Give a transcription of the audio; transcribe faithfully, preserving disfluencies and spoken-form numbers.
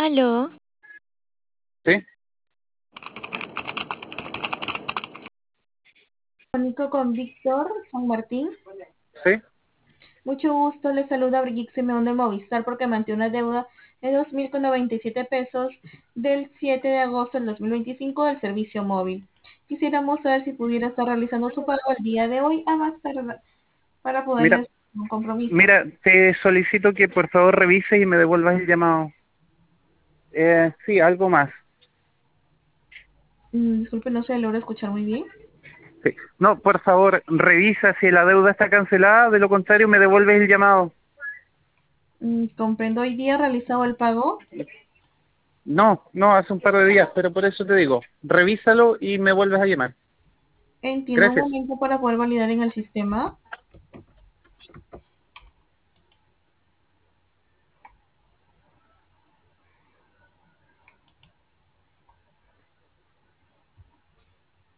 Aló, ¿Sí? Nico con Víctor San Martín. ¿Sí? Mucho gusto, le saluda Brigitte Simeón de Movistar porque mantiene una deuda de dos mil noventa y siete pesos del siete de agosto del dos mil veinticinco del servicio móvil. Quisiéramos saber si pudiera estar realizando su pago el día de hoy a más tardar para Mira, poderles un compromiso. mira, te solicito que por favor revises y me devuelvas el llamado. Eh, sí, algo más. Mm, disculpe, no se logra escuchar muy bien. Sí. No, por favor, revisa si la deuda está cancelada, de lo contrario me devuelves el llamado. Mm, comprendo, hoy día realizado el pago. No, no, hace un par de días, pero por eso te digo, revísalo y me vuelves a llamar. Entiendo un Gracias. momento para poder validar en el sistema.